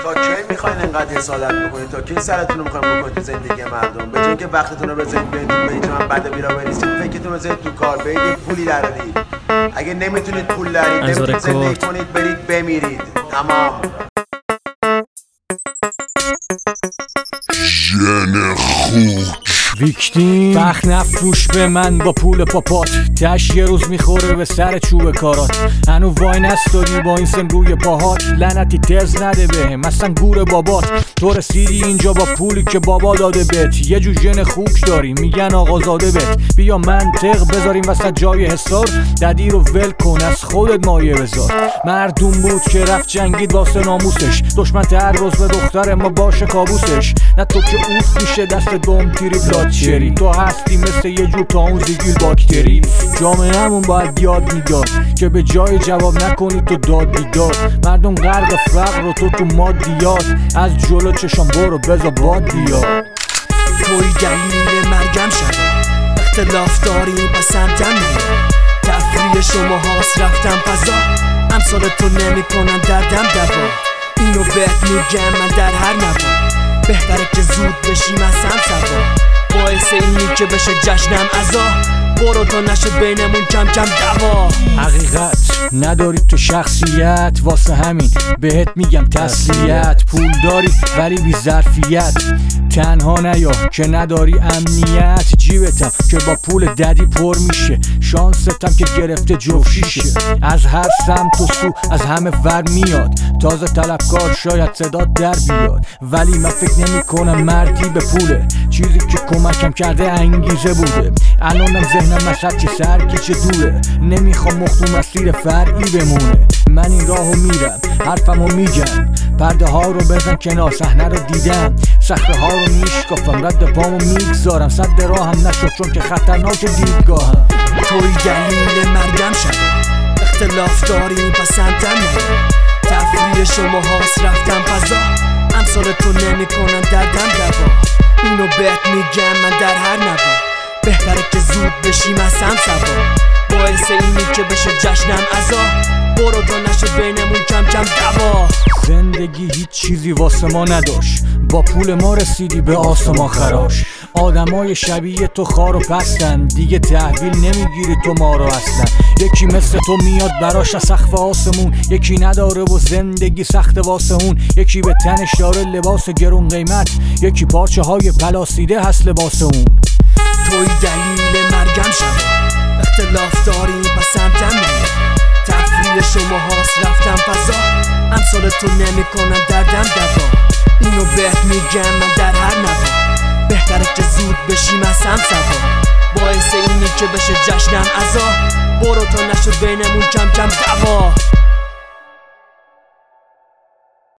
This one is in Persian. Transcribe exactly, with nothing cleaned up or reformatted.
تا کی میخواین انقدر حسادت بکنید؟ تا کی سرتون رو میخواین بکنید تو زندگی مردم؟ به جای اینکه وقتتون رو بذارید برید به اینجا من بده بیرا بریزید، فکرتون رو بذارید تو کار، برید یه پولی درارید. اگه نمیتونید پول درید، نمیتونید زندگی کنید، برید بمیرید. تمام. ژن خوک ویکتیم فخ نفروش به من با پول پاپات، تش یه روز میخوره به سر چوب کارات. هنو وای نستادی با این سن روی پاهات، لعنتی تز نده بهم اصلا گور بابات. تو رسیدی اینجا با پولی که بابا داده بهت، یه جو ژن خوک داری میگن آقازاده بهت. بیا منطق بذاریم وسط جای حسار، ددی رو ول کن از خودت مایه بذار. مردم بود که رفت جنگید واسه ناموسش، دشمن تر روز به دختر ما باشه کابوسش. نه تو که اوف میشه دست دوم تیری بلاد شری، تو هستی مثل یه جور تا اون زیگیل باکتری. جامعه همون باید یاد میداد که به جای جواب نکنی تو داد بیداد. مردم غرق فقر و تو تو مادیات، از جلو چشم برو بزا باد بیاد. توی دلیل مرگم شد، اختلاف داریم پس سمتم نیاد. تفریح شما هاست رفتم فضا، امثال تو نمی کنن دردم دوا. اینو بهت میگم من در هر نوا، بهتره که زود بشیم از هم سوا. باعث اینی که بشه جشنم عزا، برو تا نشه بینمون کم کم دوا. حقیقت نداری تو شخصیت، واسه همین بهت میگم تسلیت. پول داری ولی بی ظرفیت، تنها نیا که نداری امنیت. جیبتم که با پول ددی پر میشه، شانستم که گرفته جوشیشه. از هر سمت و سو از همه ور میاد، تازه طلبکار شاید صدا در بیاد. ولی من فکر نمی کنم مردی به پوله، چیزی که کمکم کرده انگیزه بوده. الانم ذهنم مشهد که سرگیچه دوره، نمیخوام مختوم مسیر فرعی بمونه. من این راهو میرم حرفمو میگم، پرده ها رو بزن کنار صحنه رو دیدم. صخره ها رو میشکافم رد پامو میگذارم، صد راهم نشد چون که خطرناک دیدگاهم. توی دلیل مرگم شد، اختلاف داریم پس سمتم نیاد. تفریح شما هاست رفتم فضا، امثال تو نمی کنن دردم دوا. اینو بهت میگم من در هر نوا، بهتره که زود بشیم از هم سوا. باعث اینی که بشه جشنم عزا، برو تا نشه بینمون کم کم دوا. زندگی هیچ چیزی واسه ما نداشت، با پول ما رسیدی به آسمان خراش. آدمای شبیه تو خار و پستن، دیگه تحویل نمیگیری تو ما رو اصلا. یکی مثل تو میاد براش از سقف آسمون، یکی نداره و زندگی سخت واسه اون. یکی به تنش داره لباس گرون قیمت، یکی پارچه های پلاسیده هست لباس اون. توی دلیل مرگم شد، اختلاف داریم پس سمتم نیاد. تفریح شما هاست رفتم فضا، امثال تو نمی کنن دردم دوا. اینو بهت میگم من در هر نوا، بهتره که زود بشیم از هم سوا. باعث اینی که بشه جشنم عزا، برو تا نشه بینمون کم کم دوا.